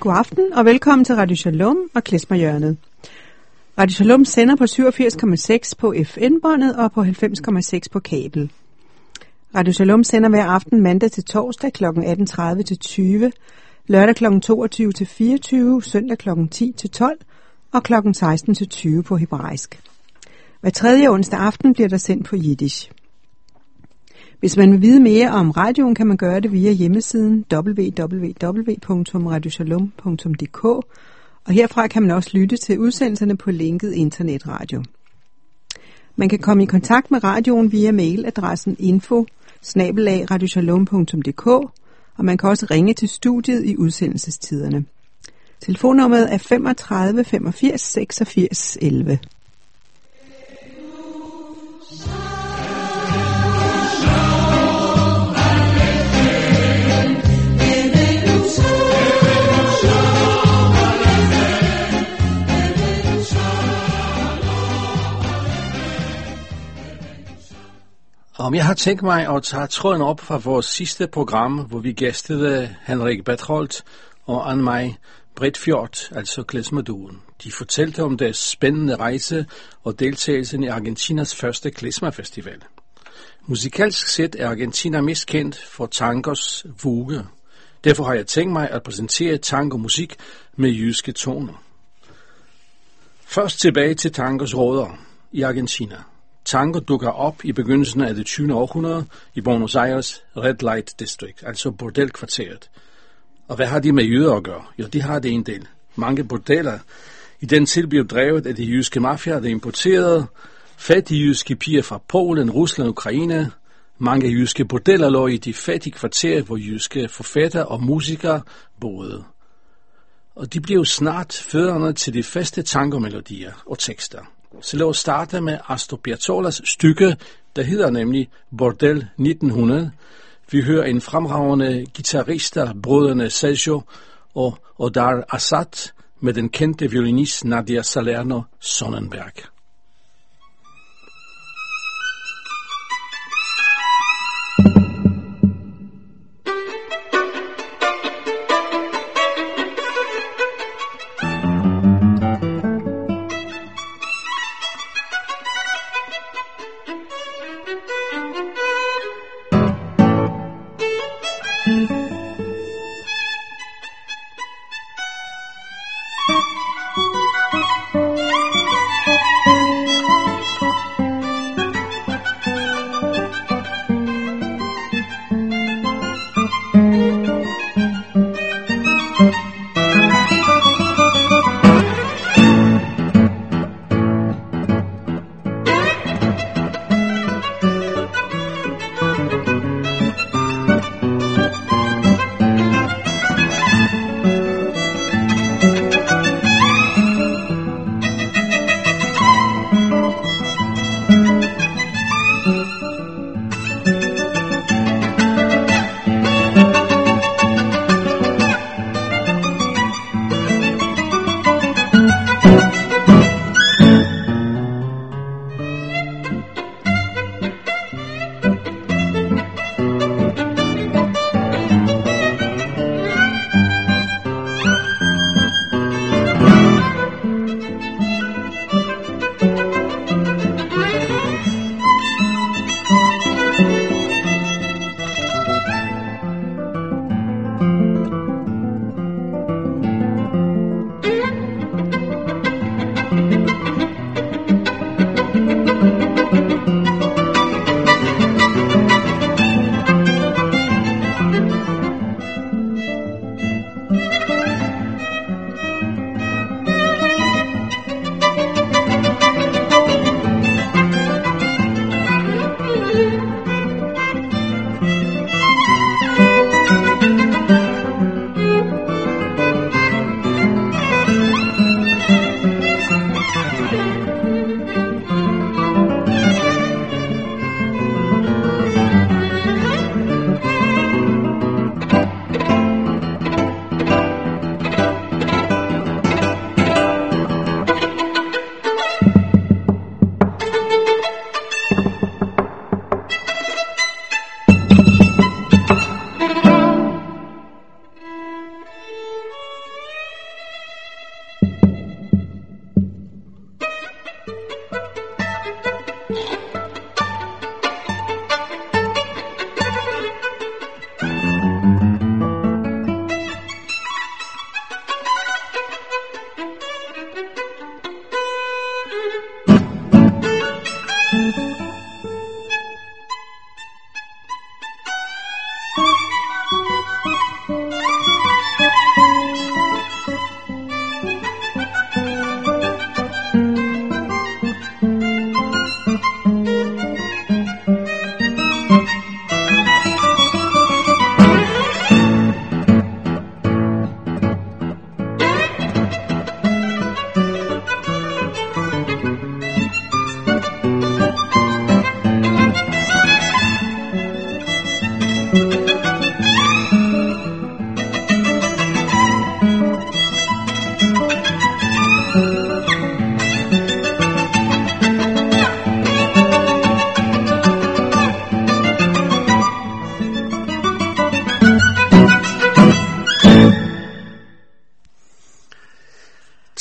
God aften og velkommen til Radio Shalom og Klezmer-hjørnet. Radio Shalom sender på 87,6 på FN-båndet og på 90,6 på kabel. Radio Shalom sender hver aften mandag til torsdag kl. 18.30 til 20, lørdag kl. 22 til 24, søndag kl. 10 til 12 og kl. 16 til 20 på hebraisk. Hver tredje onsdag aften bliver der sendt på jiddisch. Hvis man vil vide mere om radioen, kan man gøre det via hjemmesiden www.radioshalom.dk, og herfra kan man også lytte til udsendelserne på linket internetradio. Man kan komme i kontakt med radioen via mailadressen info@radioshalom.dk, og man kan også ringe til studiet i udsendelsestiderne. Telefonnummeret er 35 85 86 11. Om jeg har tænkt mig at tage tråden op fra vores sidste program, hvor vi gæstede Henrik Bertholdt og Anne-Maj Bredfjord, altså klezmer-duoen. De fortalte om deres spændende rejse og deltagelsen i Argentinas første klezmer-festival. Musikalsk set er Argentina mest kendt for tangos vuge. Derfor har jeg tænkt mig at præsentere tango-musik med jyske toner. Først tilbage til tangos rødder i Argentina. Tango dukker op i begyndelsen af det 20. århundrede i Buenos Aires Red Light District, altså bordelkvarteret. Og hvad har de med jøder at gøre? Jo, de har det en del. Mange bordeller i den tid blev drevet af de jyske mafiaer, der importerede fattige jyske piger fra Polen, Rusland og Ukraine. Mange jyske bordeller lå i de fattige kvarterer, hvor jyske forfattere og musikere boede. Og de blev snart fødderne til de faste tangomelodier og tekster. Så lad os starte med Astor Piazzolas stykke, der hedder nemlig Bordel 1900. Vi hører en fremragende guitarista, brødrene Sergio og Odar Assad, med den kendte violinist Nadia Salerno Sonnenberg.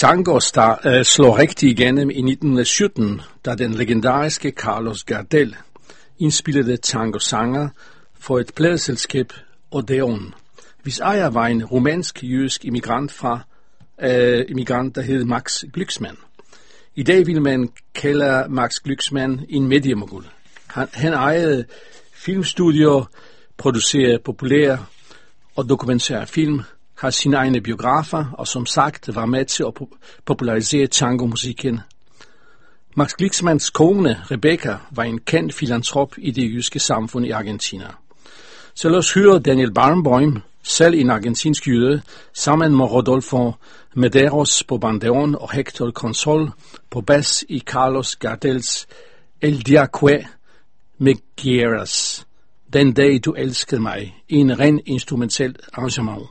tango slår rigtig igennem i 1917, da den legendariske Carlos Gardel indspillede tango-sanger for et pladeselskab Odeon, hvis ejer var en romansk-jødisk immigrant, der hed Max Glücksmann. I dag vil man kalde Max Glücksmann en mediemogul. Han ejede filmstudier, producerede populære og dokumentære film, har sine egne biografer og som sagt var med til at popularisere tangomusikken. Max Glücksmanns kone, Rebecca, var en kendt filantrop i det jødiske samfund i Argentina. Så lad os høre Daniel Barenboim, selv en argentinsk jøde, sammen med Rodolfo Medeiros på bandeon og Hector Consol på bas i Carlos Gardels El Dia Que Me Quieras, Den dag du elskede mig, i en ren instrumentel arrangement.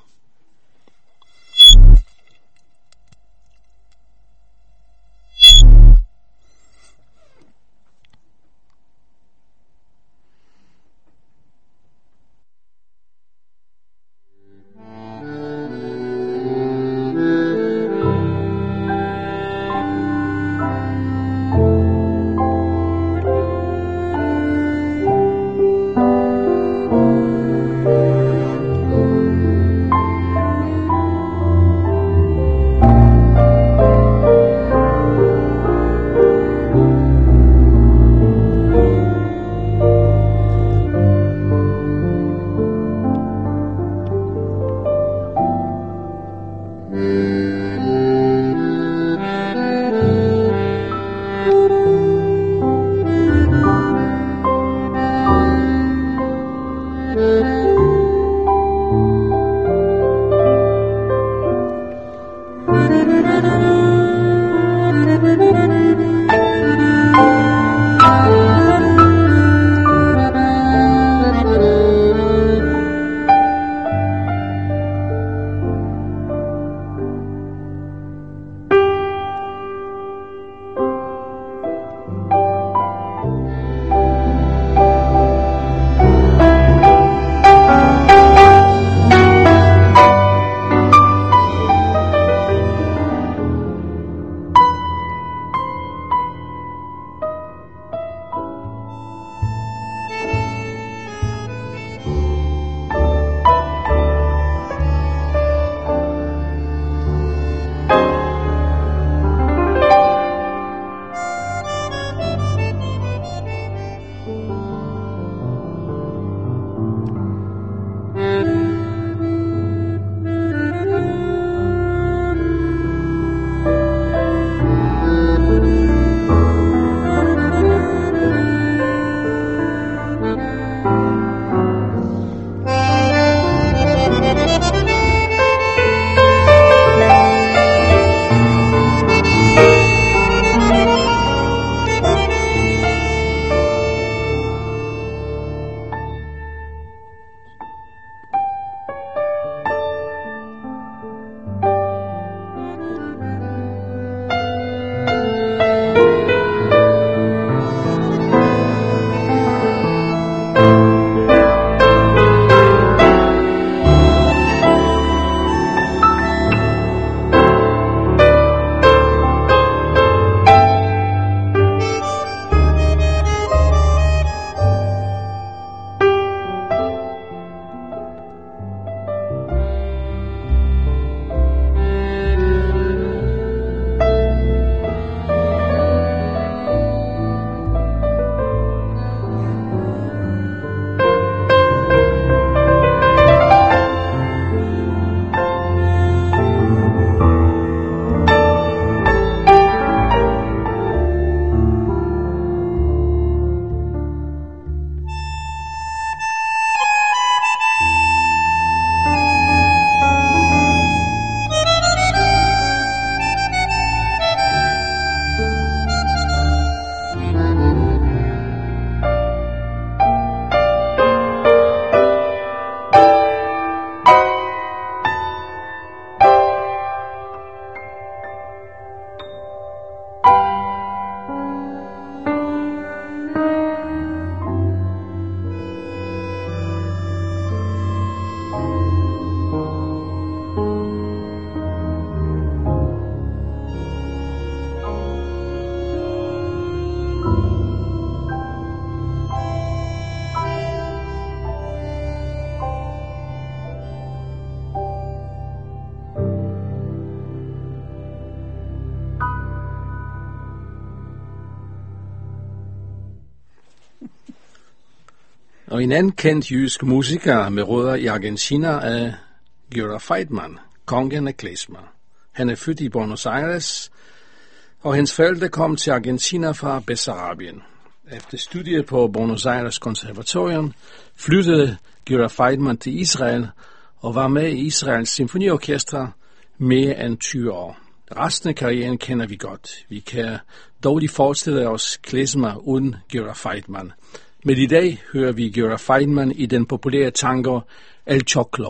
Og en anden kendt jødisk musiker med rødder i Argentina er Giora Feidman, kongen af klezmer. Han er født i Buenos Aires, og hans forældre kom til Argentina fra Bessarabien. Efter studiet på Buenos Aires Konservatorium flyttede Giora Feidman til Israel og var med i Israels symfoniorkester mere end 20 år. Resten af karrieren kender vi godt. Vi kan dog lige forestille os klezmer uden Giora Feidman. Men i dag hører vi Giora Feidman i den populære tango El Choclo.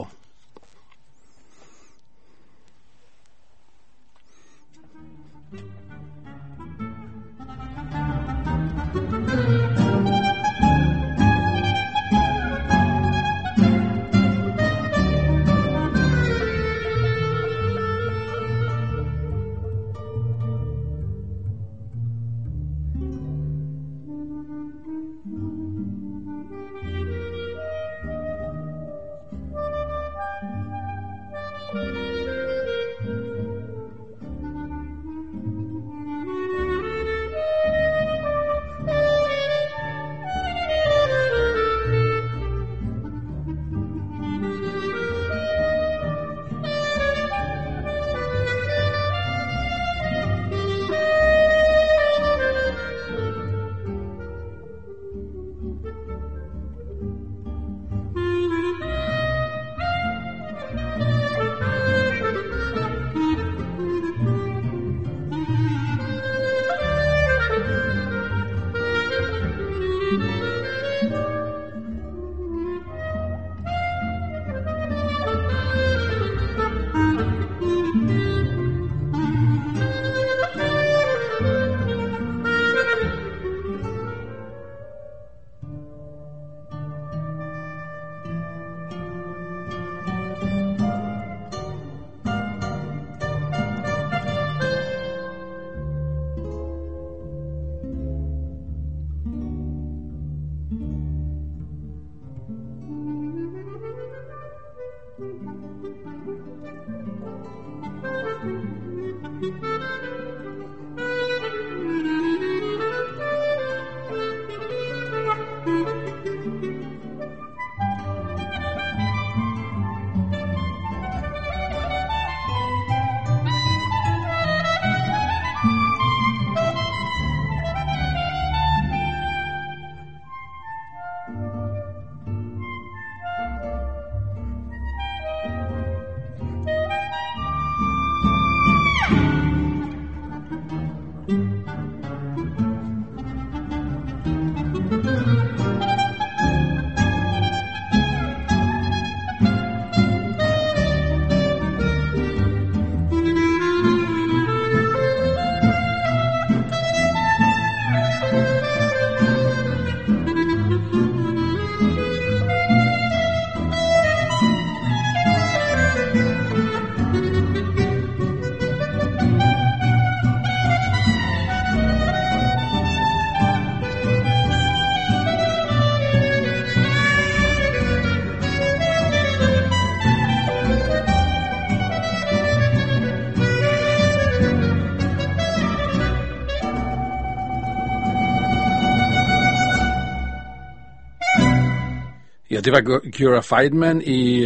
Ja, det var Giora Feidman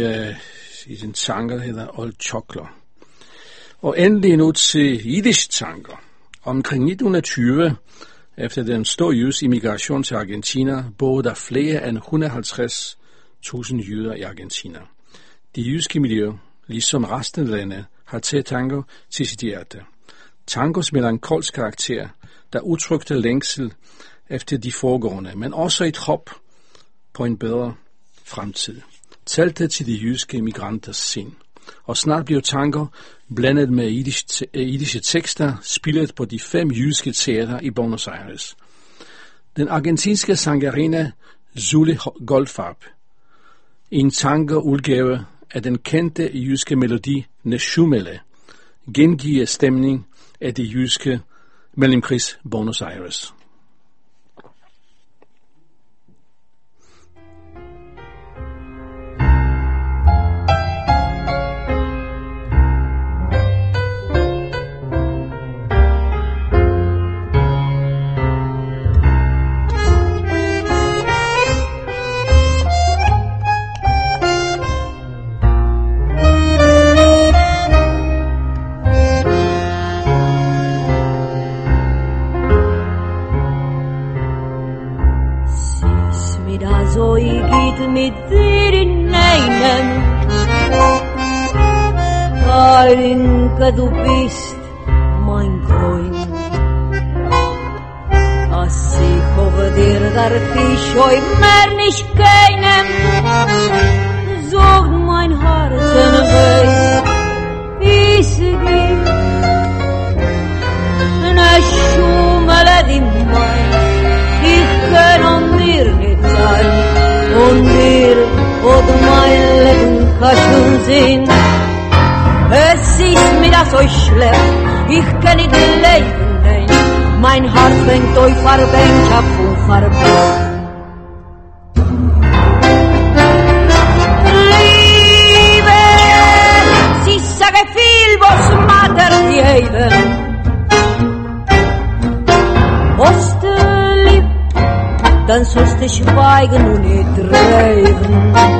i den tango, der hedder El Choclo. Og endelig nu til Yiddish tango. Omkring 1920, efter den store jødiske immigration til Argentina, boede der flere end 150.000 jøder i Argentina. Det jødiske miljø, ligesom resten af landet, har taget tango til sit hjerte. Tangos melankolsk karakter, der udtrykte længsel efter de foregående, men også et håb på en bedre fremtid. Talte til de jødiske immigranters sind. Og snart blev tango blandet med jiddische tekster, spillet på de 5 jødiske teater i Buenos Aires. Den argentinske sangerinde Zuli Goldfarb, en tango-udgave af den kendte jødiske melodi Neshumele, gengiver stemning af det jødiske mellemkrigs Buenos Aires. Darin du bist mein Freund. Als ich hoffe dir darf ich euch mehr nicht kennen, sagt mein Herz weiß, wie sie geht. Ne Schummele die mein, ich kann an dir nicht sein, und dir und mein Leben kann schon sehen. Es ist mir das so schlecht, ich kann nicht leben, nein. Mein Herz fängt euch verbennt, ab und verbennt. Liebe, sie sage viel, was Mutter geben. Hast du lieb, dann sollst du schweigen und nicht reden.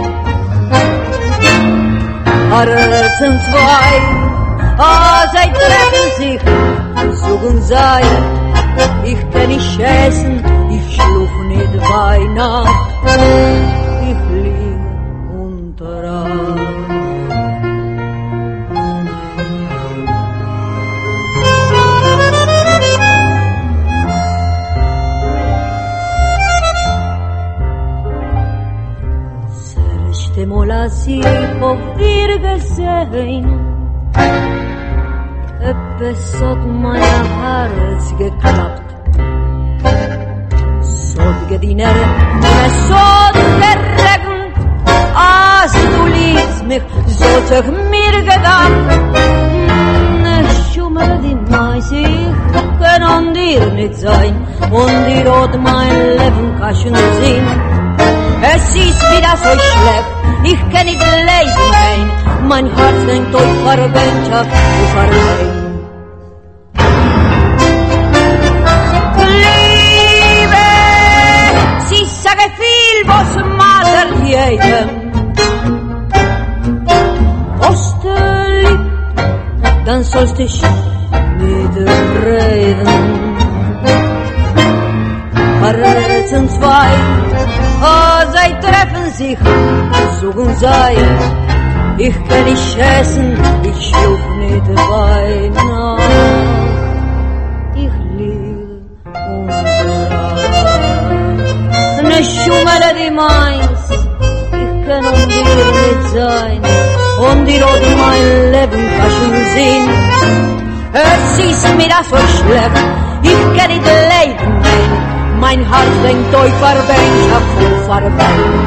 Herzen zwei, sie treffen sich, suchen sei, ich kann nicht essen, ich schlaf nicht bei Nacht, ich lieg unter Arm. Mal als ich auf dir gesehen, etwas hat mein Herz geklappt. So gediener, es hat geregnet, als du liebst mich, so sich mir gedacht. Ne Schummel die Mais, ich kann an dir nicht sein, und dir hat mein Leben kaschen sehen. Es ist wieder so schlecht, ich kann nicht leben, nein. Mein Herz denkt euch verwendet, und verwendet. Liebe, sie sage viel, was Mutter jedem. Hast du lieb, dann sollst du nicht reden. Herzen zwei, sie treffen sich, suchen sei, ich kann nicht essen, ich schlaf nicht bei Nacht, ich lieg unter Arm. Ne Schummele die meins, ich kann an dir nicht sein, und die Rot mein Leben kann schon sehen. Es ist mir das so schlecht, ich kann nicht leben, nein. Mein Herz denkt euch verbennt, ab und verbennt.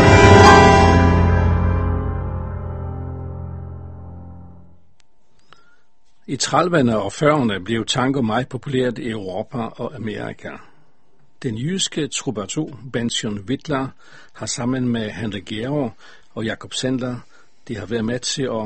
I 30'erne og 40'erne blev tango meget populært i Europa og Amerika. Den jyske troubadour Benjamin Wittler har sammen med Henrik Georg og Jakob Sendler, de har været med til at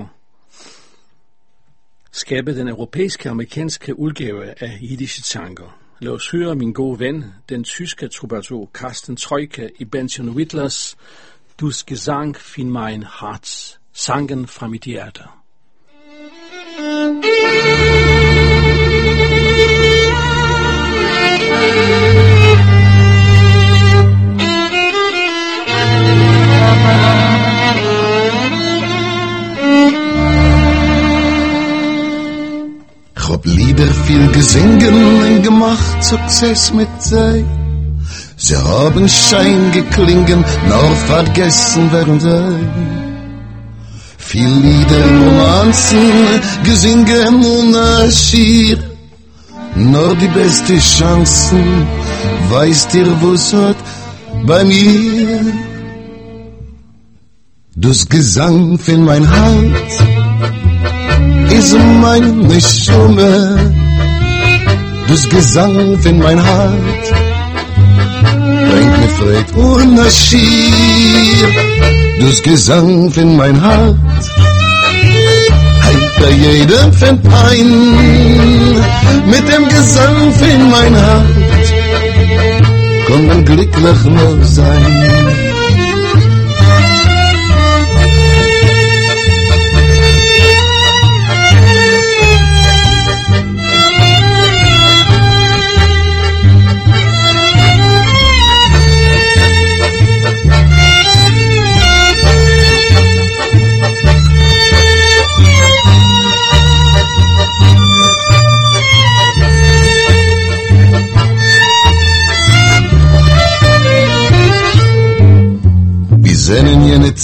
skabe den europæiske amerikanske udgave af jiddische tango. Lad os høre min gode ven, den tyske troubadour Carsten Troike i Benjamin Wittlers Dus Gesang fin mein Herz, sangen fra mit hjerte. Ich hab Lieder viel gesungen und gemacht Success mit sei. Sie haben Schein geklingen, nur vergessen werden sei. Viel Lieder, Romanzen, gesingen und schier. Nur die beste Chancen, weißt ihr, wo's hat bei mir? Das Gesang für mein Herz ist meine Stimme, das Gesang in mein Herz bringt mir Fried und Schier. Das Gesang in mein Herz heilt bei jedem von Pein. Mit dem Gesang in mein Herz kann man glücklich nur sein.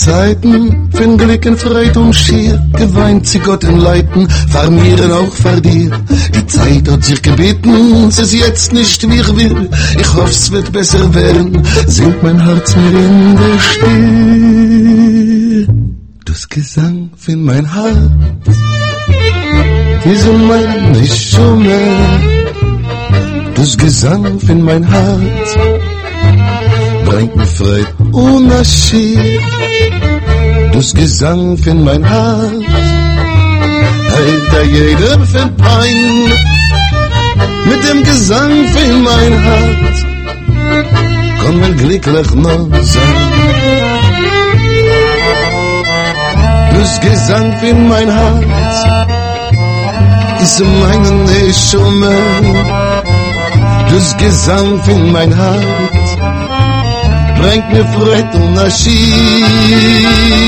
Zeiten von Glück und Freude und schier geweint sie Gott in Leiten, vor mir und auch vor dir. Die Zeit hat sich gebeten, es ist jetzt nicht wie ich will. Ich hoffe, es wird besser werden, singt mein Herz mir in der Still. Das Gesang von mein Herz, diese meine Schumme. Das Gesang von mein Herz bringt mir Freude und Aschier. Das Gesang von mein Herz heilt jeder von Pein. Mit dem Gesang von mein Herz kann man glücklich noch sein. Das Gesang von mein Herz ist meine Neshome. Das Gesang von mein Herz bringt mir Freude und Aschier.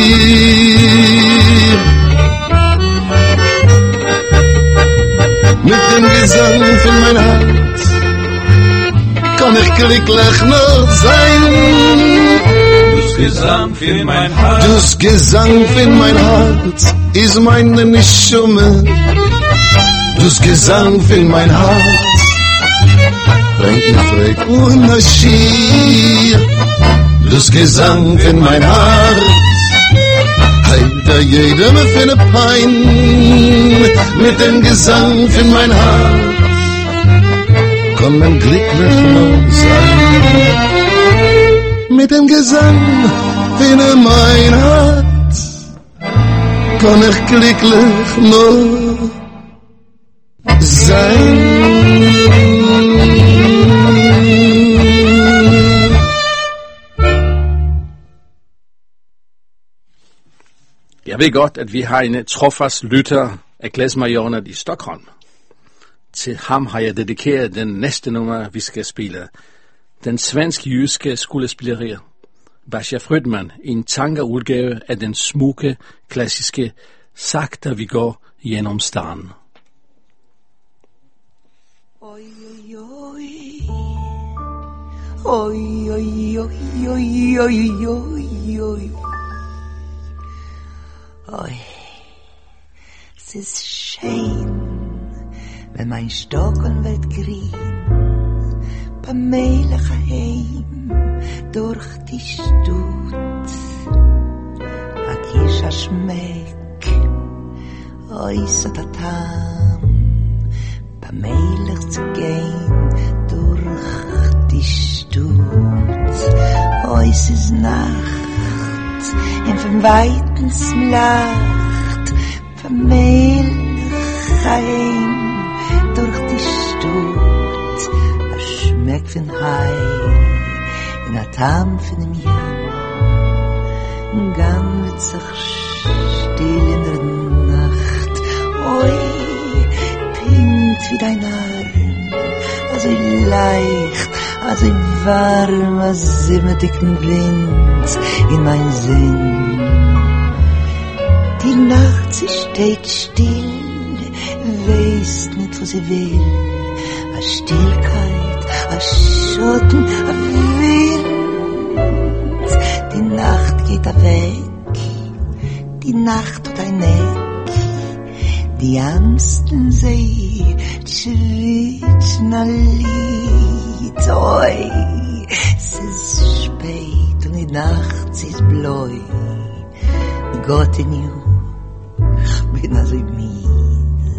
Mit dem Gesang von mein Herz kann ich glücklich noch sein. Das Gesang von mein Herz, das Gesang von mein Herz ist meine Neshome. Das Gesang von mein Herz bringt mir Freude und Aschier. Das Gesang von mein Herz heilt jedem von der Pein. Mit dem Gesang von mein Herz kann man glücklich noch sein. Mit dem Gesang von mein Herz kann ich glücklich noch sein. Jeg ved godt, at vi har en trofast lytter af Klezmer-hjørnet i Stockholm. Til ham har jeg dedikeret den næste nummer, vi skal spille. Den svensk-jyske skuespiller Basha Frydman i en tankeudgave af den smukke, klassiske Sakta vi går gennem staden. Oj, oj, oj, oj, oj, oj, oj, oj, oj. Oj, es ist schön, wenn mein Stockholm wird grün, beim Melech heim durch die Stadt. A Kisha schmeck, oi so tatam, beim Melech zu gehen durch die Stadt. Oi, es ist Nacht. En van weitens lacht van Melech heim durch die Stadt. Schmeckt van Heim in a Tam von dem Jam. Gang wird sich still in der Nacht. Oi, pinkt wie dein Arm, also leicht, also warm, als immer dicken Wind in mein Sinn. Die Nacht, sie steht still, weiß nicht, wo sie will. A Stillkeit, a Schatten, a Wind. Die Nacht geht weg, die Nacht hat ein Eck. Die Amsten See zwitschern a Lied. Oi, es ist spät und die Nacht, sie ist bläu. Gott in you, ich bin also müde.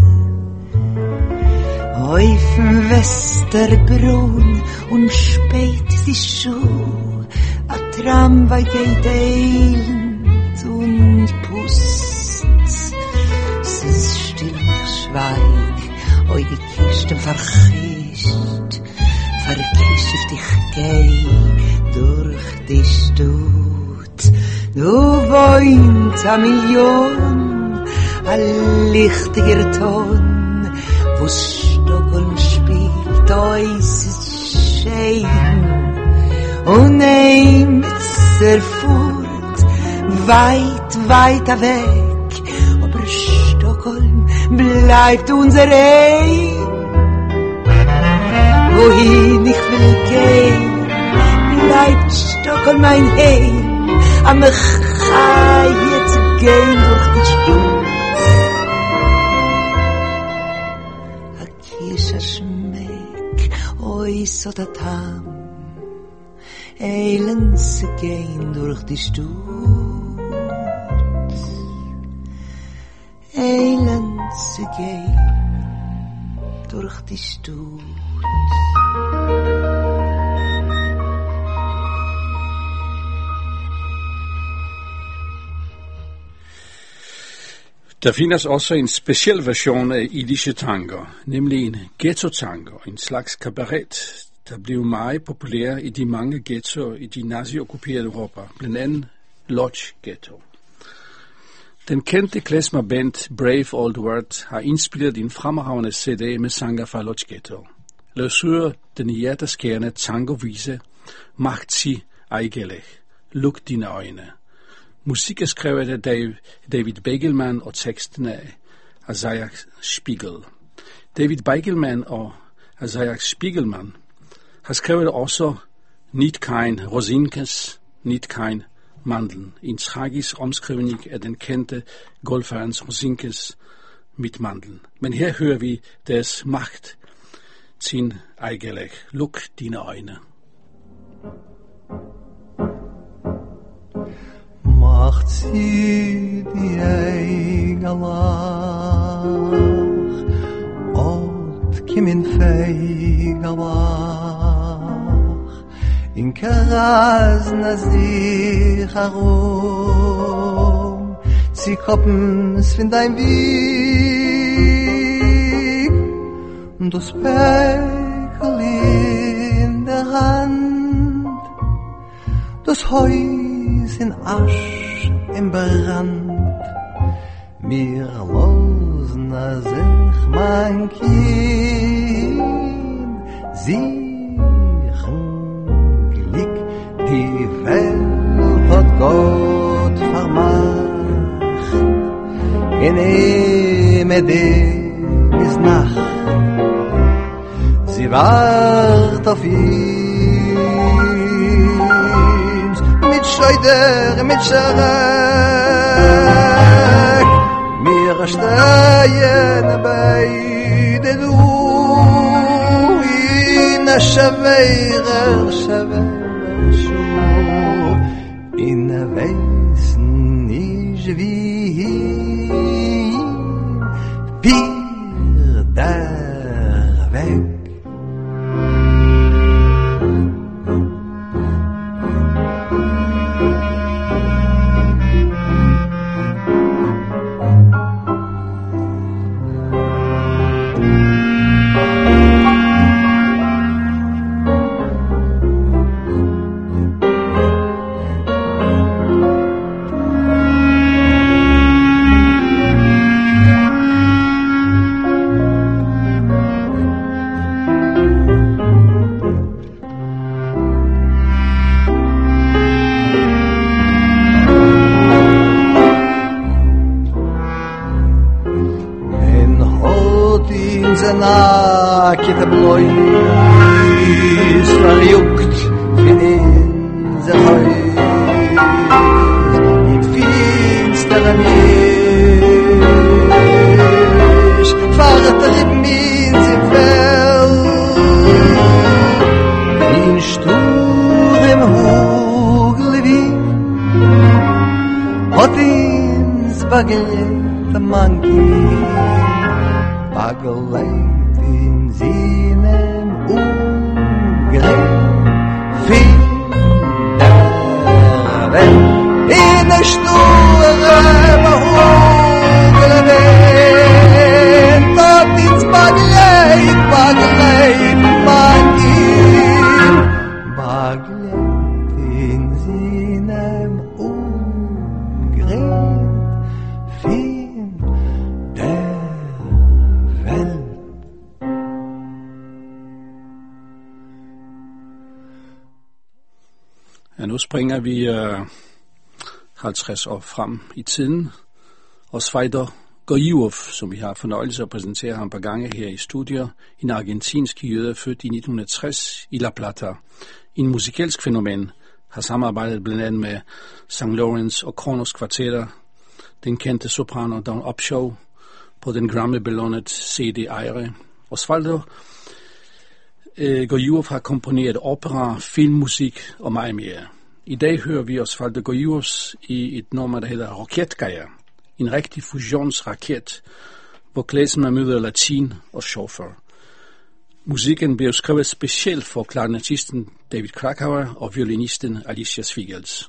Oi, vom Westerbrunn und spät ist die Schuh. A Tramway geht eilend und pust. Es ist still und schweig, oi, die Kisten verkischt. Verkischt, ich geh durch die Stadt. Du wohnt a Million, a lichtiger Ton, wo Stockholm spielt, ois ist schön. Und ein mit Furt, weit, weit weg, aber Stockholm bleibt unser Ein. Wohin ich will gehen, bleibt Stockholm mein Heim, am Chaya zu gehen durch die Stube. A kisha schmeck, oi so da tam. Eilen zu gehen durch die Stube. Eilen zu gehen durch die Stube. Der findes også en speciel version af idische tango, nemlig en ghetto-tango, en slags kabaret, der blev meget populær i de mange ghettoer i de nazi-okkuperede Europa, blandt andet Lodz Ghetto. Den kendte klezmer-band Brave Old World har indspillet en fremragende CD med sanger fra Lodz Ghetto. Lad os høre den hjerteskærende tangovise Macht sie eigentlich, luk dine øjne. Musik er skrevet af David Begelman og teksten af Isaiah Spiegel. David Begelman og Isaiah Spiegelman har skrevet også Nicht kein Rosinkes, Nicht kein Mandeln, en tragisk omskrivning af den kendte golferens Rosinkes mit Mandeln. Men her hører vi deres Macht sin eigentlich. Luk dine øjne. Macht sie die Eigelach und kim in Feigelach in Karazna sich herum sie koppens find ein Weg und das Päckl in der Hand das Haus in Asch im Brand mir losen sich mein Kind sichen Glück die Welt hat Gott vermacht in ist Nacht sie wart auf ihn mit Scheider mit Scharek mir stehen beide du in Schwerer Schub in Weißen nicht wie der Weg. Kit bloy verjuckt in unser Haus in finsterer Milch fahrt mir in Welt in sturm Hügel wie hat ins Bagel der Monkey Bagel Sinen viel der Welt in der Sturm Hügel dort ins Bagleit man ihn Bagleit in Sinen viel der Welt. Ja, nu springer vi 50 år frem i tiden, og Sveider Gorjov, som vi har fornøjelse at præsentere ham par gange her i studier, en argentinsk jøde født i 1960 i La Plata, en musikalsk fænomen, har samarbejdet blandt andet med St. Lawrence og Kronos kvartetter, den kendte soprano Dawn Upshaw på den Grammy-belånede CD Aire. Osvaldo Goyurov har komponeret opera, filmmusik og meget mere. I dag hører vi Osvaldo Goyurovs i et nummer, der hedder Raketgaya, en rigtig fusionsraket, hvor klezmer møder latin og chauffeur. Musikken blev skrevet specielt for klarinetisten David Krakauer og violinisten Alicia Svigels.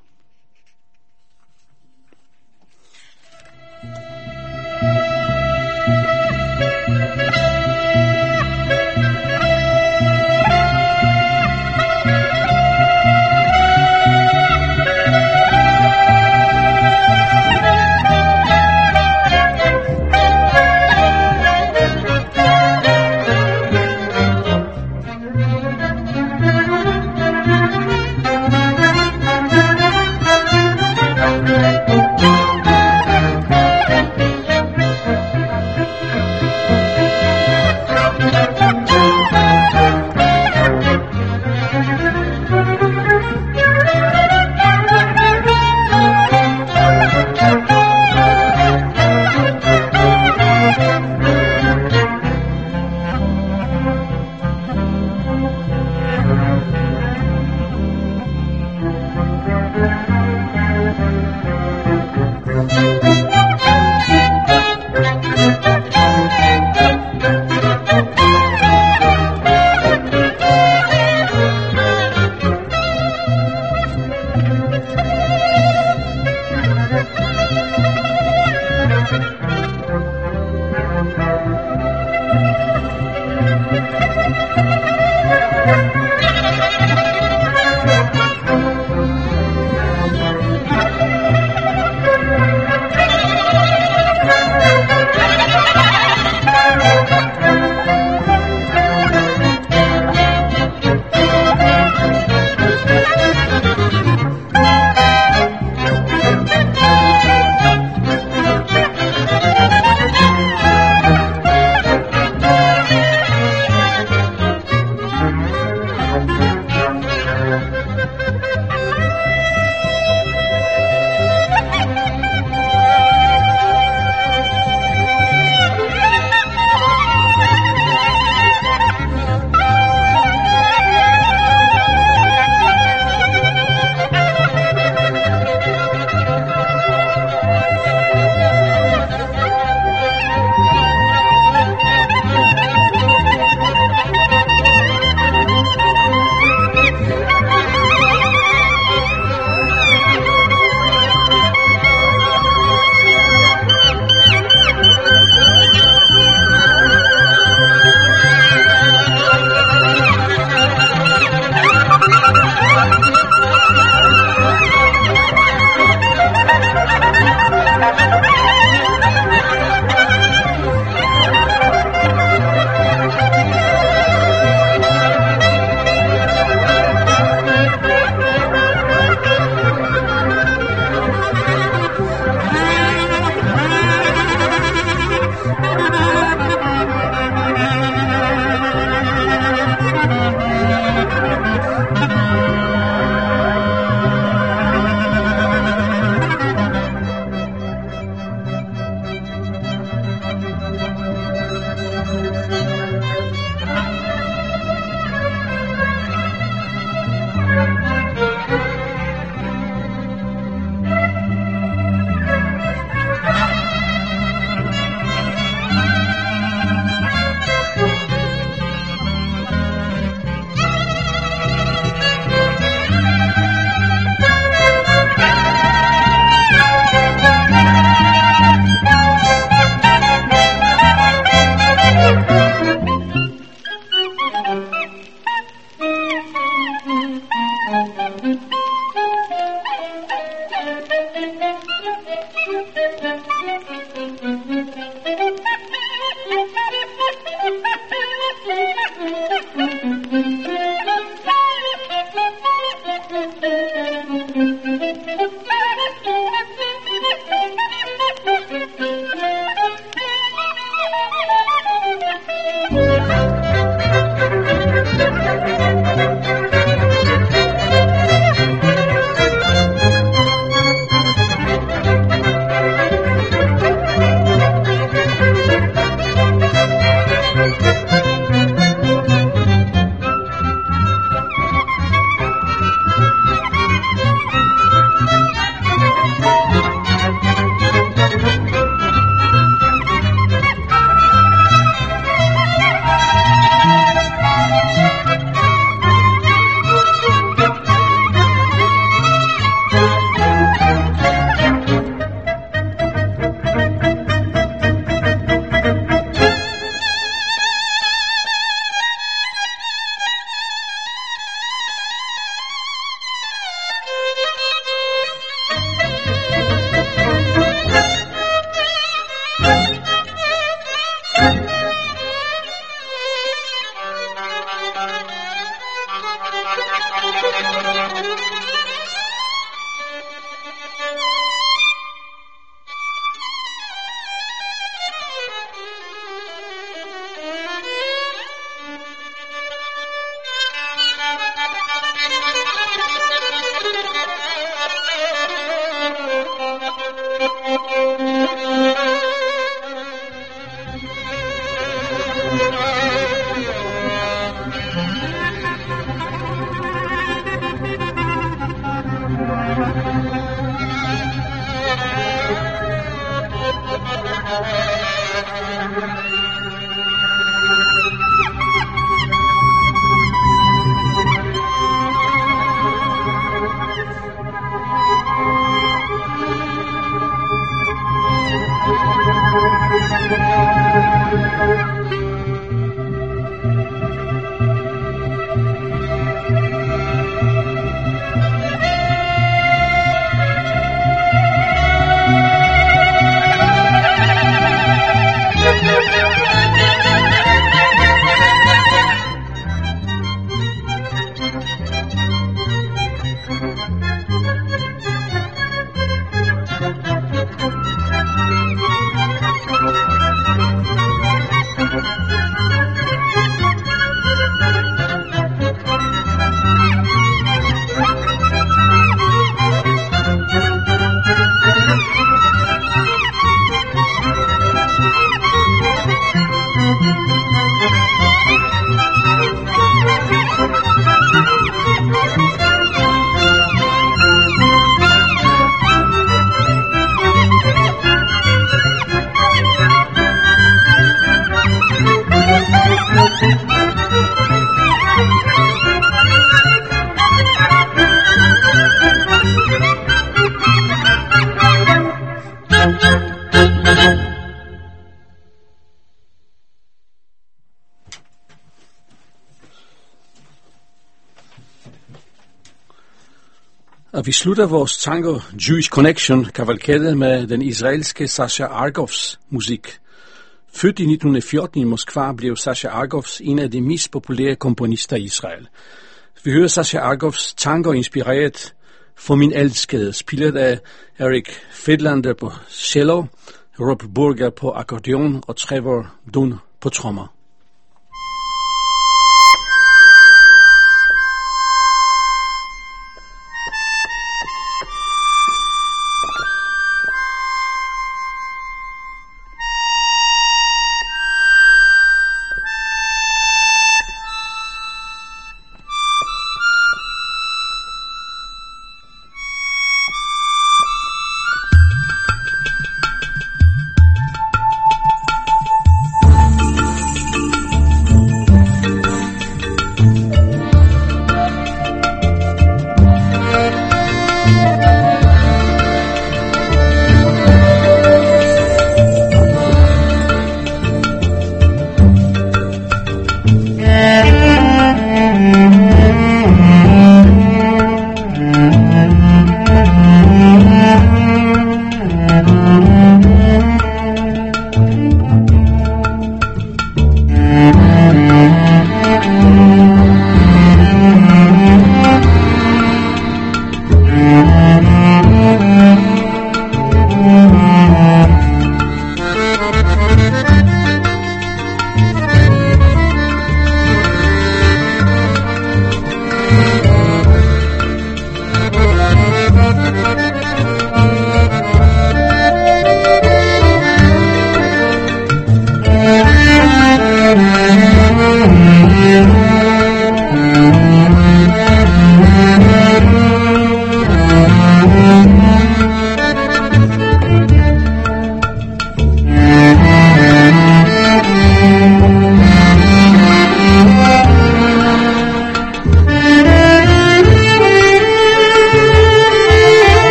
Og vi slutter vores tango Jewish Connection kavalkade med den israelske Sasha Argovs musik. Født i 1914 i Moskva blev Sasha Argovs en af de mest populære komponister i Israel. Vi hører Sasha Argovs tango inspireret For min elskede, spillet af Erik Fedlander på cello, Rob Burger på akkordeon og Trevor Dunn på trommer.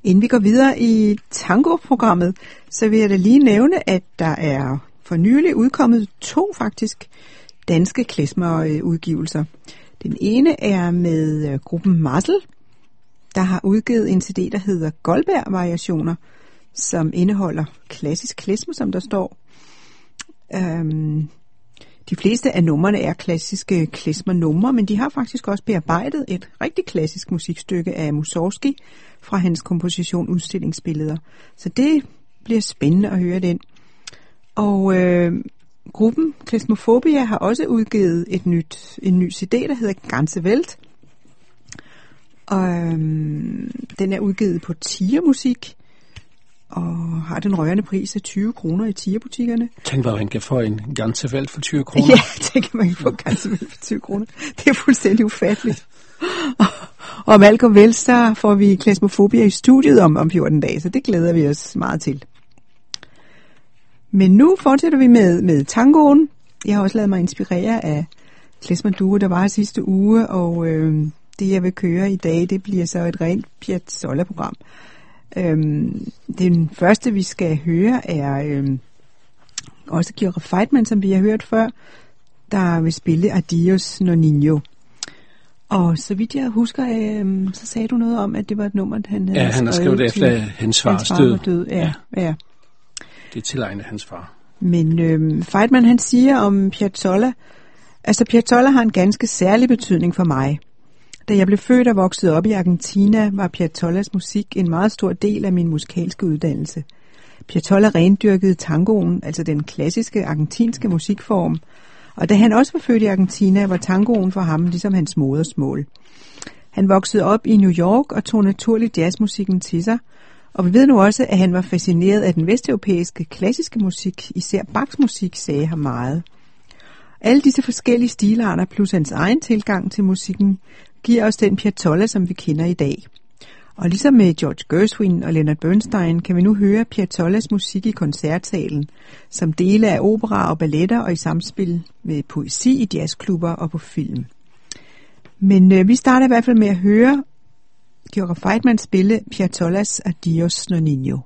Inden vi går videre i tango-programmet, så vil jeg da lige nævne, at der er for nylig udkommet 2 faktisk danske klezmer-udgivelser. Den ene er med gruppen Marcel, der har udgivet en CD, der hedder Goldberg-variationer, som indeholder klassisk klezmer, som der står. De fleste af numrene er klassiske klezmer-numre, men de har faktisk også bearbejdet et rigtig klassisk musikstykke af Mussorgsky fra hans komposition Udstillingsbilleder. Så det bliver spændende at høre den. Og gruppen Klezmophobia har også udgivet en ny CD, der hedder Ganze Welt. Og den er udgivet på Tier-musik, og har den rørende pris af 20 kroner i Tier-butikkerne. Tænk, hvad man kan få en Ganze Welt for 20 kroner. Ja, tænk, man kan få Ganze Welt for 20 kroner. Det er fuldstændig ufatteligt. Og om alt går vel, så får vi Klezmophobia i studiet om 14 dage, så det glæder vi os meget til. Men nu fortsætter vi med tangoen. Jeg har også ladet mig inspirere af Klezmer Duo, der var sidste uge, og det jeg vil køre i dag, det bliver så et rent Piazzolla-program. Den første vi skal høre er også Giorgio Feidman, som vi har hørt før, der vil spille Adios Nonino. Og så vidt jeg husker, så sagde du noget om, at det var et nummer, han havde han har skrevet det efter hans fars død. Ja. Det er tilegnet hans far. Men Feidman, han siger om Piazzolla, altså Piazzolla har en ganske særlig betydning for mig. Da jeg blev født og voksede op i Argentina, var Piazzollas musik en meget stor del af min musikalske uddannelse. Piazzolla rendyrkede tangoen, altså den klassiske argentinske musikform, og da han også var født i Argentina, var tangoen for ham ligesom hans modersmål. Han voksede op i New York og tog naturligt jazzmusikken til sig, og vi ved nu også, at han var fascineret af den vesteuropæiske klassiske musik, især Bachs musik sagde ham meget. Alle disse forskellige stilarter plus hans egen tilgang til musikken giver os den Piazzolla, som vi kender i dag. Og ligesom med George Gershwin og Leonard Bernstein, kan vi nu høre Piazzollas musik i koncertsalen, som dele af opera og balletter og i samspil med poesi i jazzklubber og på film. Men vi starter i hvert fald med at høre Giorgio Feidman spille Piazzollas Adios Nonino.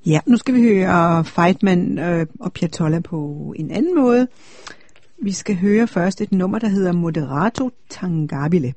Ja, nu skal vi høre Feidman og Piazzolla på en anden måde. Vi skal høre først et nummer, der hedder Moderato Tangabile.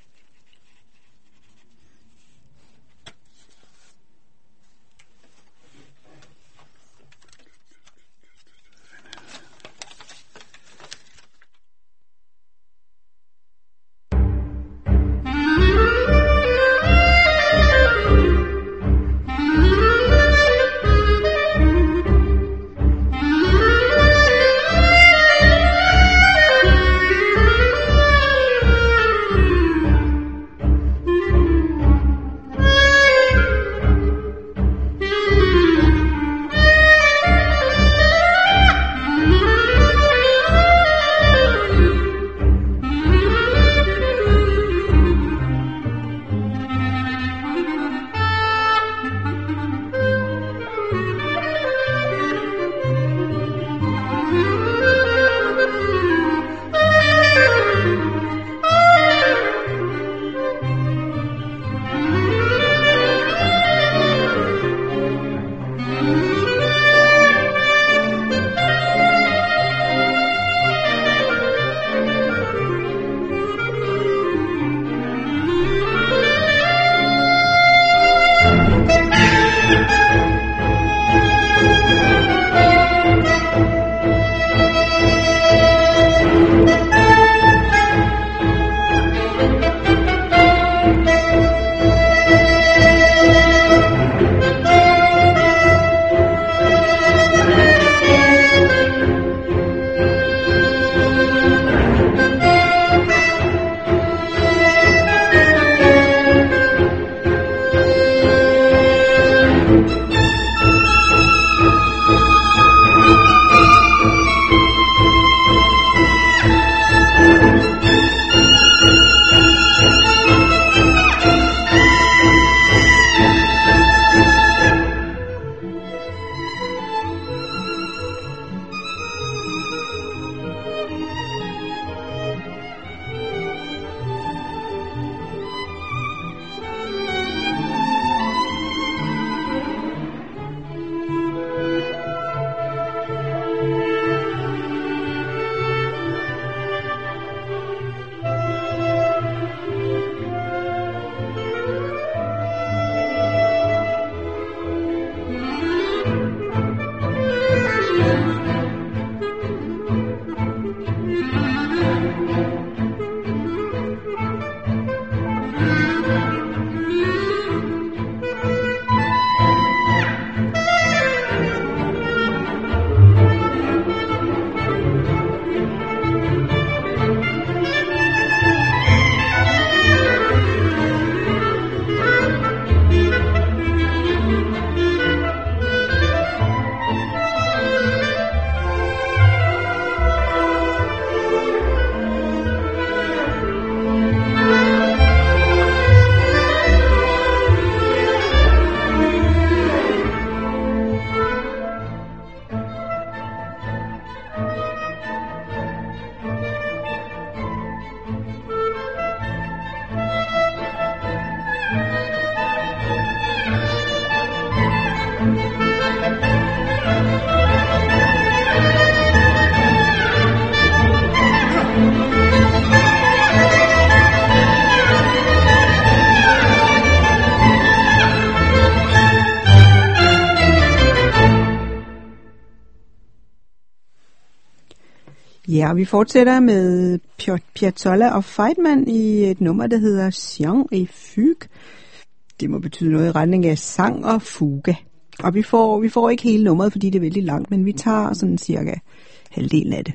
Ja, vi fortsætter med Piazzolla og Feidman i et nummer, der hedder Chant et Fugue. Det må betyde noget i retning af sang og fuga. Og vi får ikke hele nummeret, fordi det er vældig langt, men vi tager sådan cirka halvdelen af det.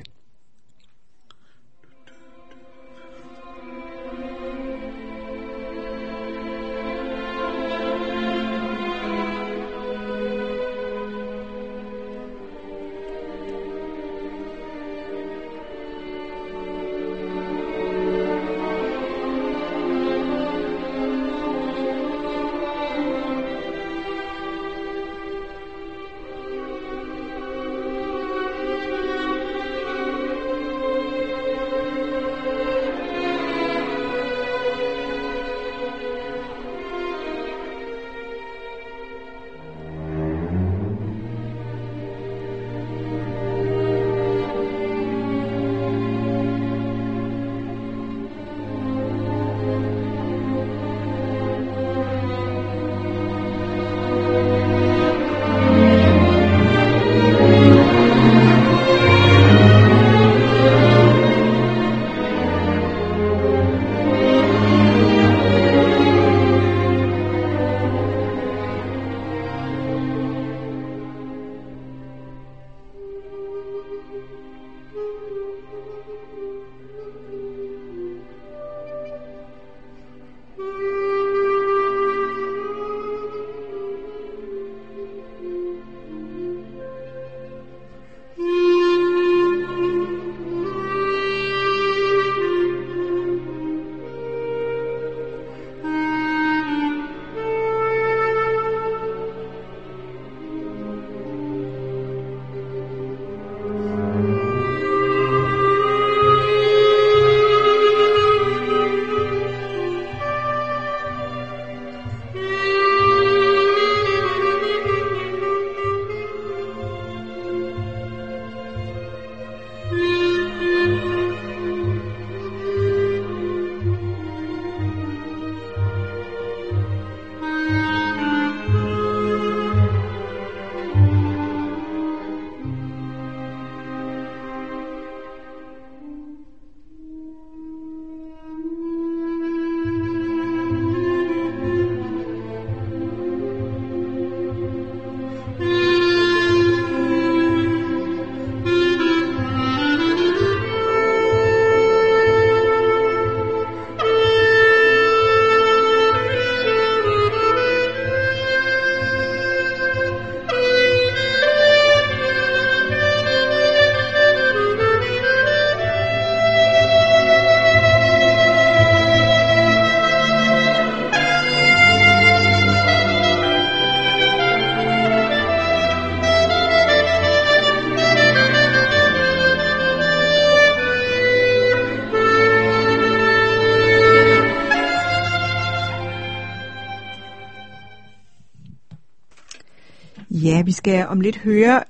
Ja, vi skal om lidt høre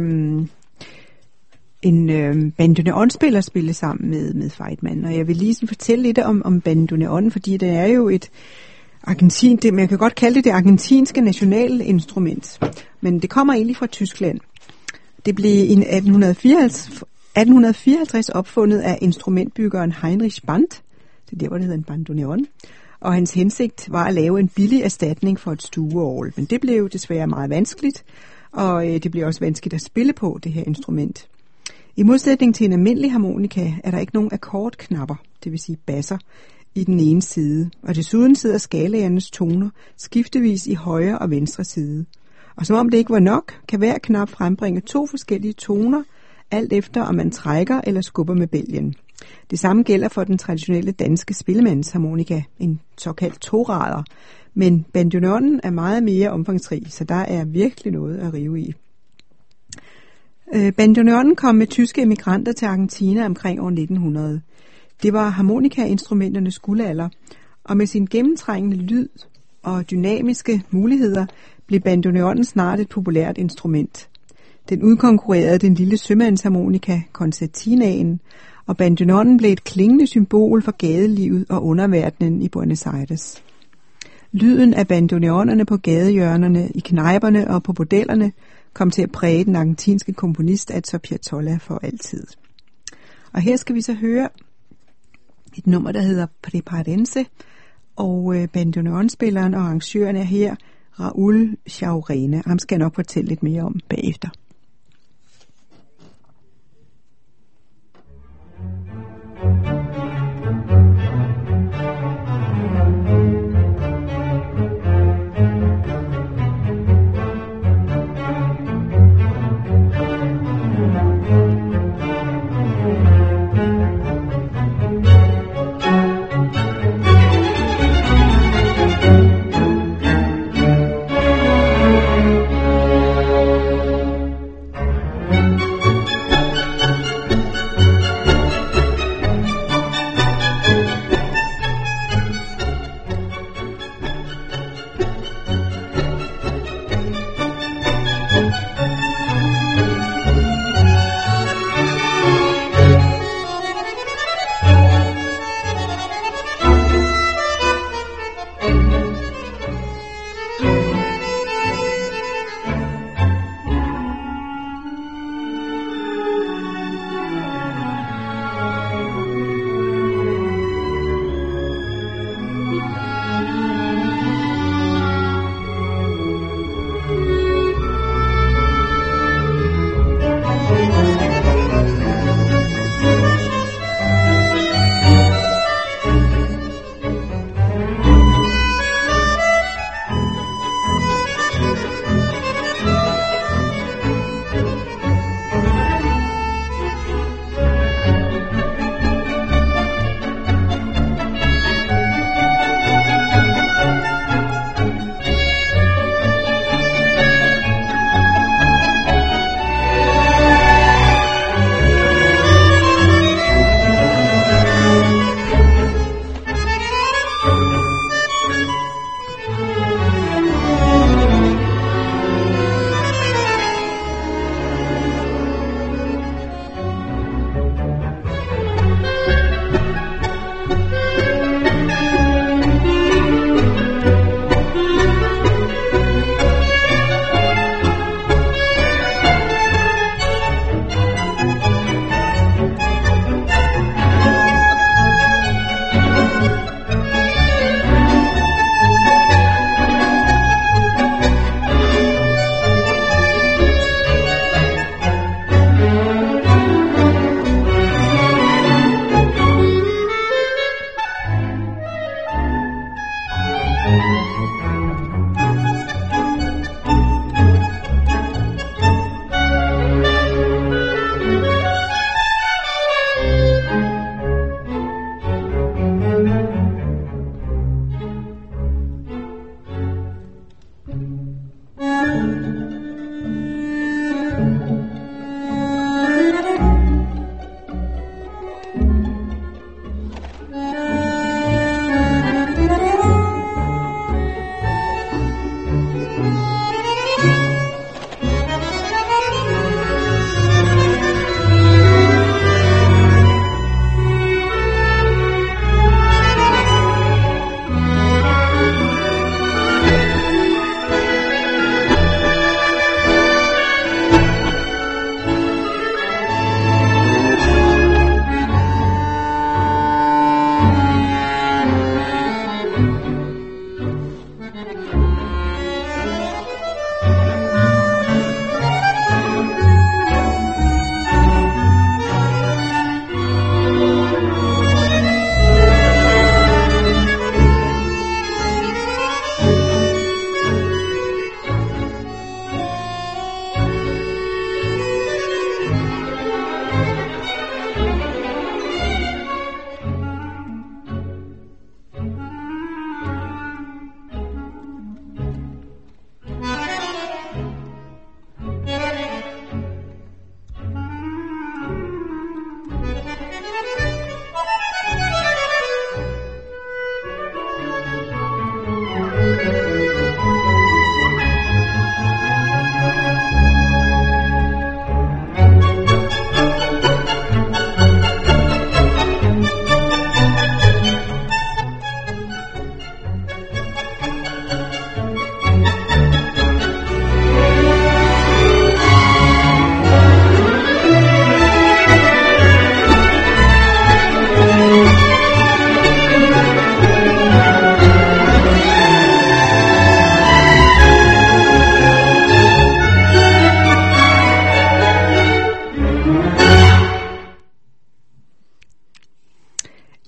en bandoneonspiller spille sammen med Feidman. Og jeg vil lige sådan fortælle lidt om bandoneon, fordi det er jo et man kan godt kalde det argentinske nationalinstrument. Men det kommer egentlig fra Tyskland. Det blev i 1854 opfundet af instrumentbyggeren Heinrich Bandt. Det er der, hvor det hedder en bandoneon. Og hans hensigt var at lave en billig erstatning for et stueorgel. Men det blev desværre meget vanskeligt, og det blev også vanskeligt at spille på, det her instrument. I modsætning til en almindelig harmonika er der ikke nogen akkordknapper, det vil sige basser, i den ene side. Og desuden sidder skalaernes toner skiftevis i højre og venstre side. Og som om det ikke var nok, kan hver knap frembringe 2 forskellige toner, alt efter om man trækker eller skubber med bælgen. Det samme gælder for den traditionelle danske spillemandsharmonika, en såkaldt torader. Men bandoneonen er meget mere omfangsrig, så der er virkelig noget at rive i. Bandoneonen kom med tyske emigranter til Argentina omkring år 1900. Det var harmonikainstrumenternes guldalder, og med sin gennemtrængende lyd og dynamiske muligheder blev bandoneonen snart et populært instrument. Den udkonkurrerede den lille sømandsharmonika, concertinaen, og bandoneonen blev et klingende symbol for gadelivet og underverdenen i Buenos Aires. Lyden af bandoneonerne på gadehjørnerne, i knejperne og på bordellerne kom til at præge den argentinske komponist Astor Piazzolla for altid. Og her skal vi så høre et nummer, der hedder Preparense, og bandoneonspilleren og arrangøren er her Raúl Chaurena. Ham skal jeg nok fortælle lidt mere om bagefter.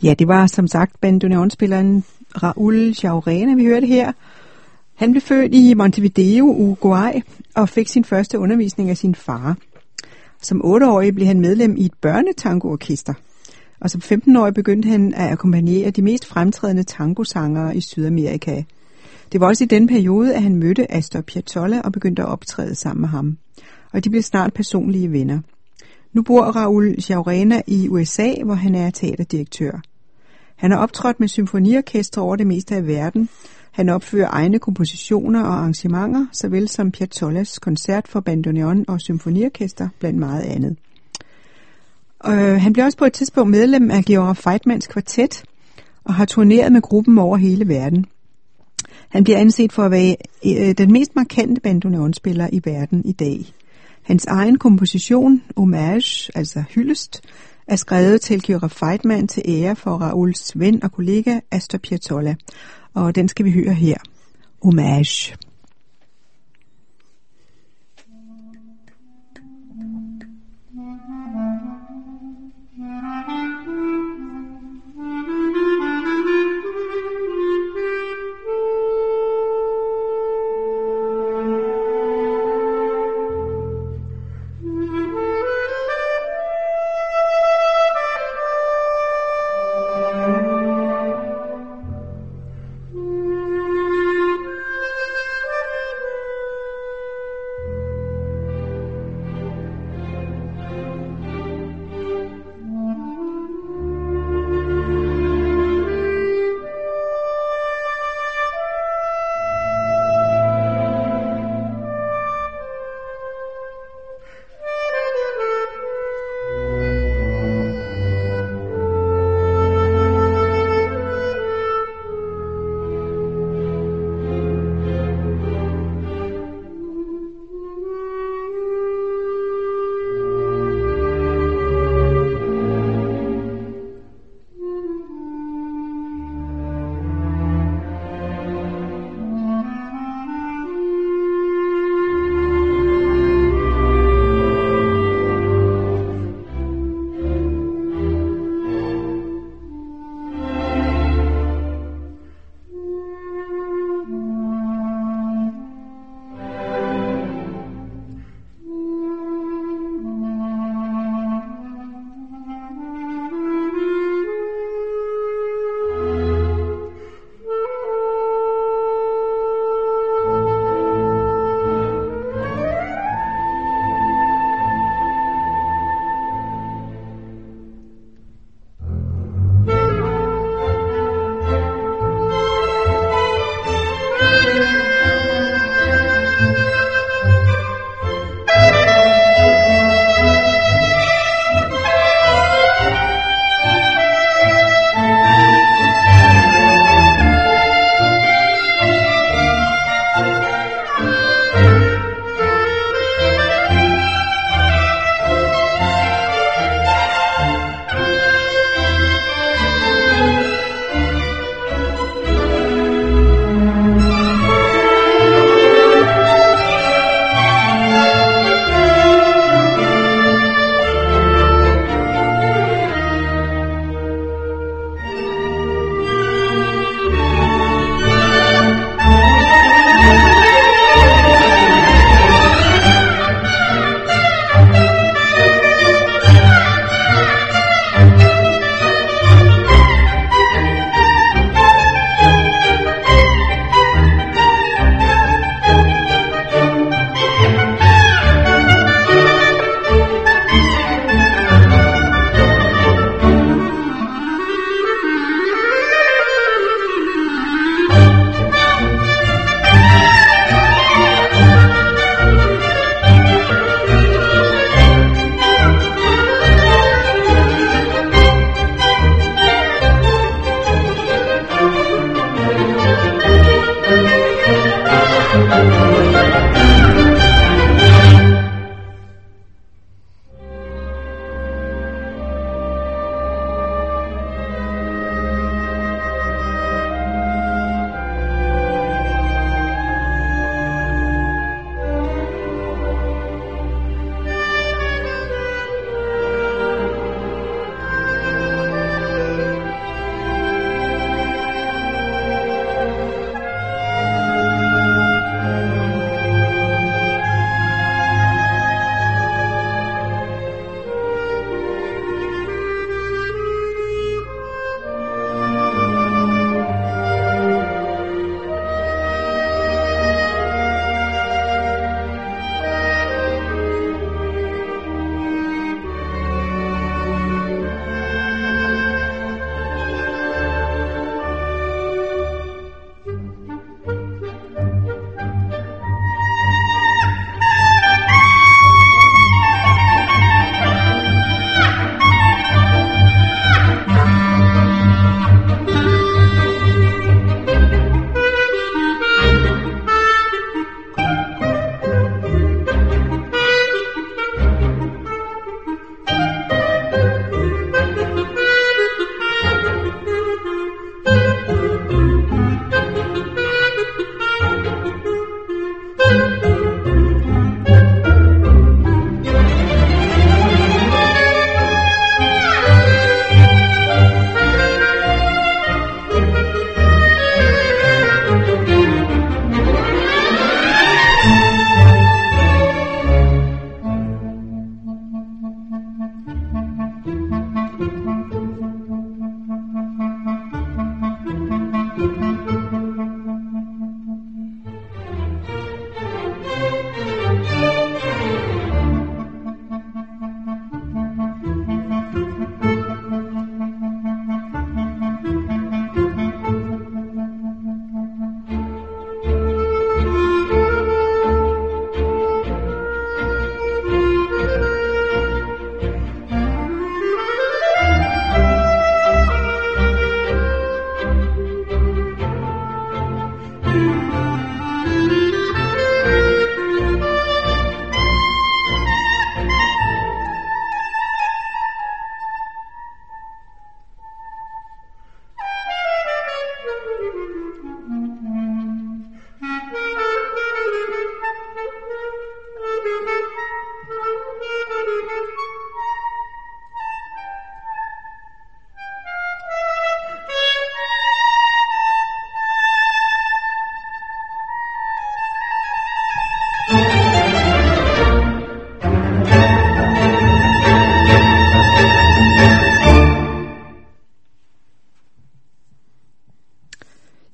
Ja, det var som sagt bandoneonspilleren Raúl Jaurena, vi hørte her. Han blev født i Montevideo, Uruguay, og fik sin første undervisning af sin far. Som 8-årig blev han medlem i et børnetangoorkester, og som 15-årig begyndte han at akkompagnere de mest fremtrædende tangosangere i Sydamerika. Det var også i den periode, at han mødte Astor Piazzolla og begyndte at optræde sammen med ham. Og de blev snart personlige venner. Nu bor Raúl Jaurena i USA, hvor han er teaterdirektør. Han har optrådt med symfoniorkestre over det meste af verden. Han opfører egne kompositioner og arrangementer, såvel som Piazzollas koncert for bandoneon og symfoniorkester, blandt meget andet. Han blev også på et tidspunkt medlem af Georg Feidmanns kvartet, og har turneret med gruppen over hele verden. Han bliver anset for at være den mest markante bandoneonspiller i verden i dag. Hans egen komposition, Homage, altså hyldest, er skrevet til Georg Feidmann til ære for Raúls ven og kollega Astor Piazzolla, og den skal vi høre her. Homage.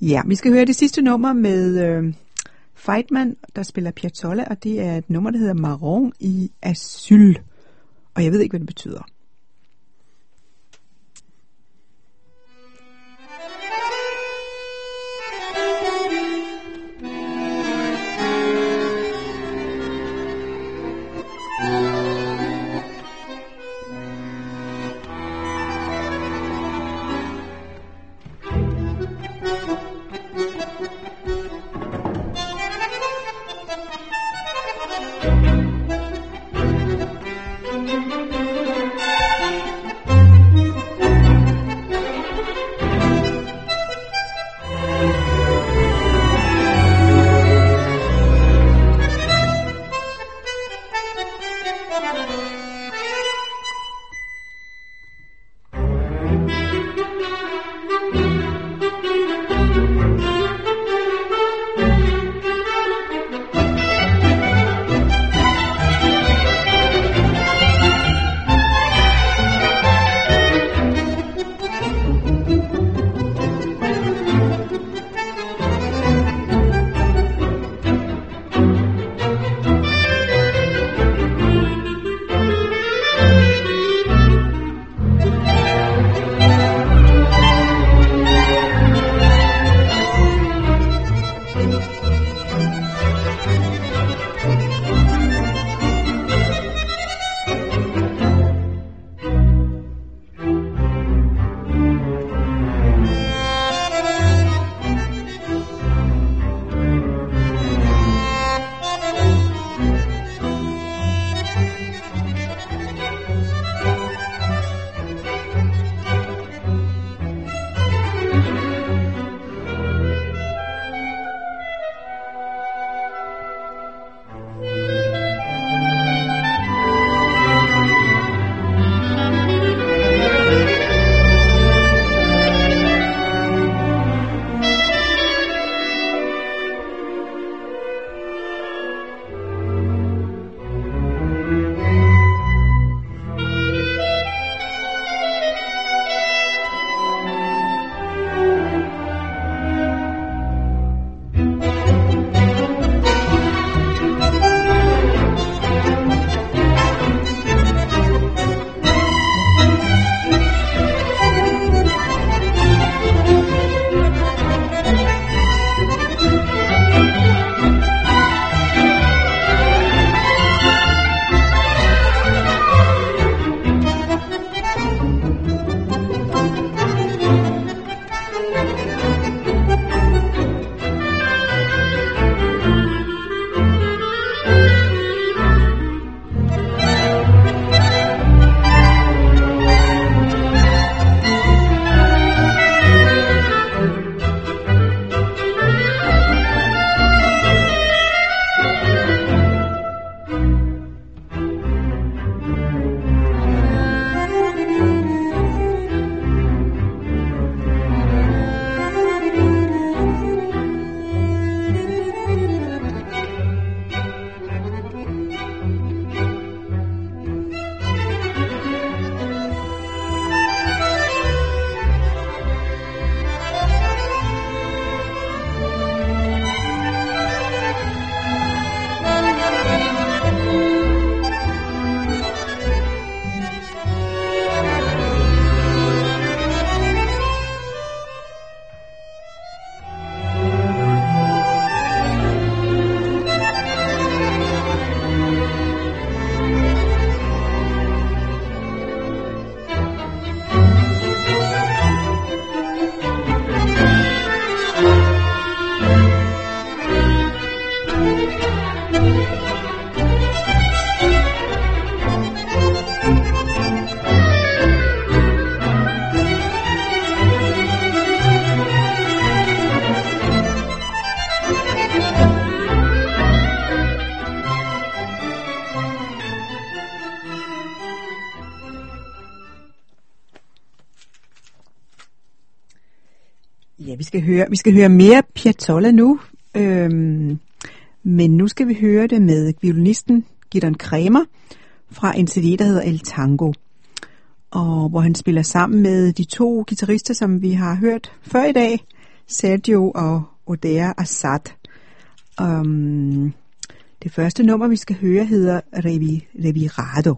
Ja, vi skal høre det sidste nummer med Feitman, der spiller Piazzolla, og det er et nummer, der hedder Marron i Asyl. Og jeg ved ikke, hvad det betyder. Ja, vi skal høre mere Piazzolla nu, men nu skal vi høre det med violinisten Gidon Kremer fra en CD, der hedder El Tango, og hvor han spiller sammen med de to guitarister, som vi har hørt før i dag, Sergio og Odea Assad. Det første nummer, vi skal høre, hedder Revirado.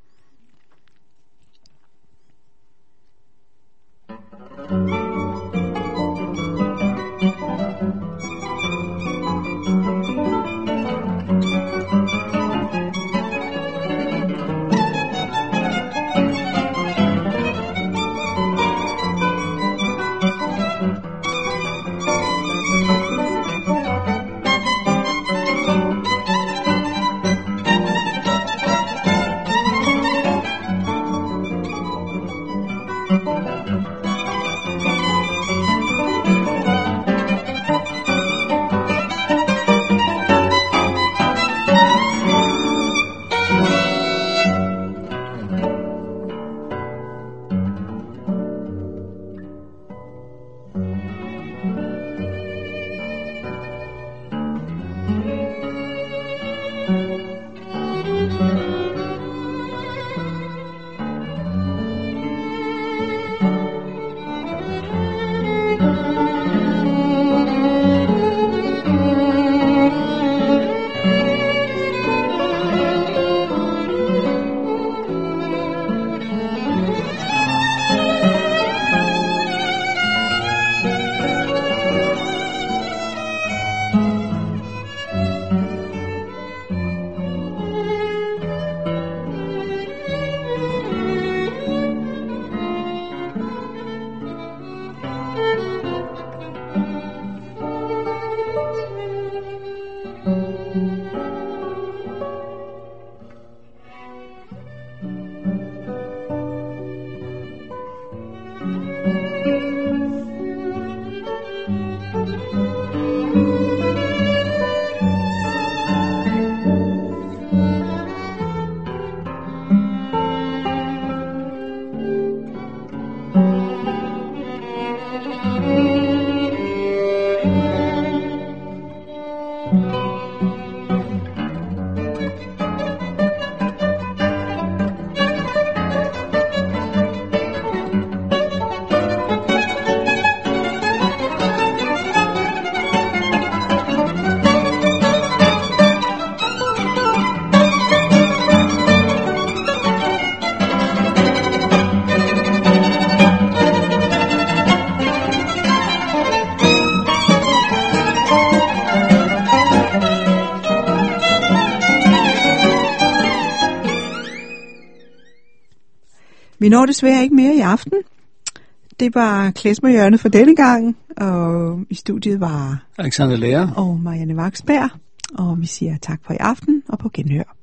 Vi når desværre ikke mere i aften. Det var Klezmerhjørnet for denne gang, og i studiet var Alexander Lærer og Marianne Vaksberg, og vi siger tak for i aften og på genhør.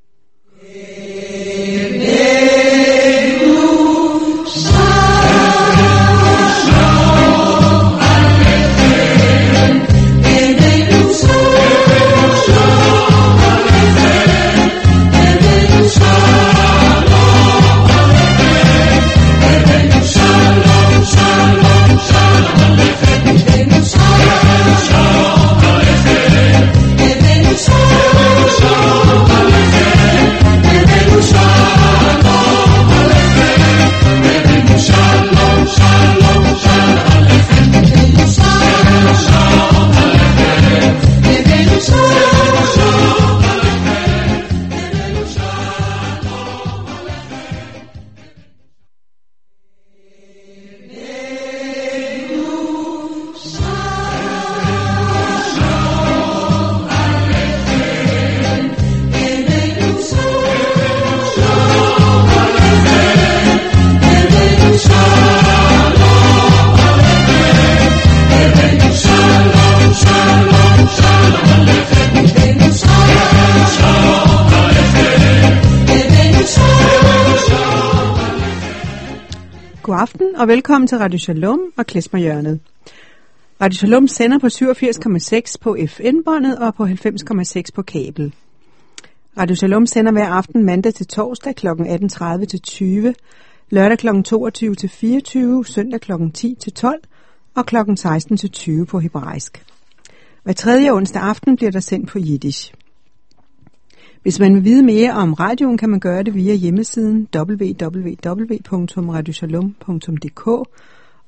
God aften og velkommen til Radio Shalom og Klezmerhjørnet. Radio Shalom sender på 87,6 på FN-båndet og på 90,6 på kabel. Radio Shalom sender hver aften mandag til torsdag kl. 18.30 til 20, lørdag kl. 22 til 24, søndag kl. 10 til 12 og kl. 16 til 20 på hebraisk. Hver tredje onsdag aften bliver der sendt på jiddisch. Hvis man vil vide mere om radioen, kan man gøre det via hjemmesiden www.radioshalom.dk,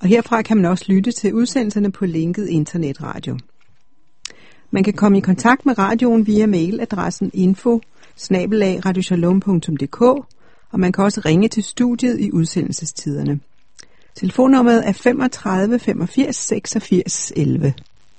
Og herfra kan man også lytte til udsendelserne på linket internetradio. Man kan komme i kontakt med radioen via mailadressen info@radioshalom.dk, og man kan også ringe til studiet i udsendelsestiderne. Telefonnummeret er 35 85 86 11.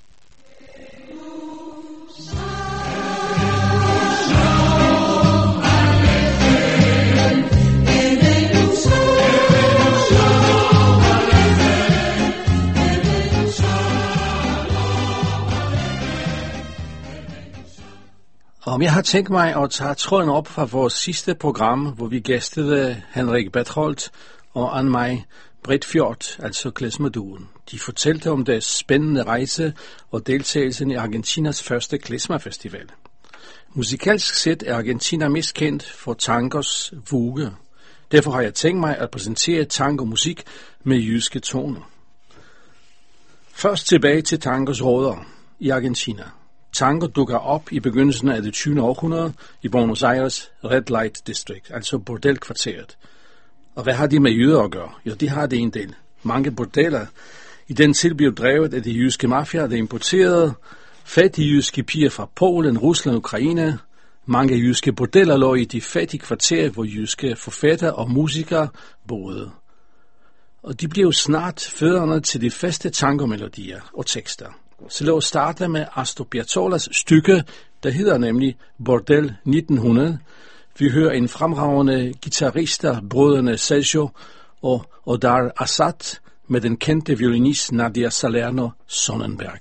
Om jeg har tænkt mig at tage tråden op fra vores sidste program, hvor vi gæstede Henrik Bertholdt og Anne-Maj Bredfjord, altså klezmer-duoen. De fortalte om deres spændende rejse og deltagelsen i Argentinas første klezmer-festival. Musikalsk set er Argentina mest kendt for tangos vuge. Derfor har jeg tænkt mig at præsentere tango-musik med jyske toner. Først tilbage til tangos rødder i Argentina. Tango dukker op i begyndelsen af det 20. århundrede i Buenos Aires Red Light District, altså bordelkvarteret. Og hvad har de med jyder at gøre? Jo, de har det en del. Mange bordeller i den tid blev drevet af de jyske mafia, der importerede fattige jyske piger fra Polen, Rusland og Ukraine. Mange jyske bordeller lå i de fattige kvarterer, hvor jyske forfattere og musikere boede. Og de blev snart fødderne til de faste tangomelodier og tekster. Så lad os starte med Astor Piazzolas stykke, der hedder nemlig Bordel 1900. Vi hører en fremragende guitarrister, brødrene Sergio og Odar Assad, med den kendte violinist Nadia Salerno Sonnenberg.